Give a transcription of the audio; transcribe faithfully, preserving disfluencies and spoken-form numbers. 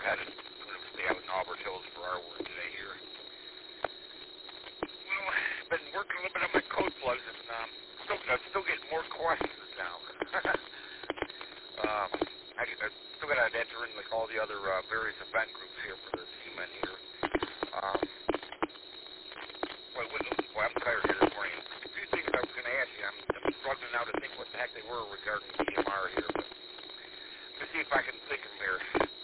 had it when it was day out in Auburn Hills for our work today here. Well, I've been working a little bit on my code plugs, and um, still, I'm still getting more questions now. um, I, I still got to enter in like all the other uh, various event groups here for the Seamen here. Um, boy, what, boy, I'm tired here this morning. A few things I was going to ask you. I'm, I'm struggling now to think what the heck they were regarding D M R here, but let's see if I can think of them here.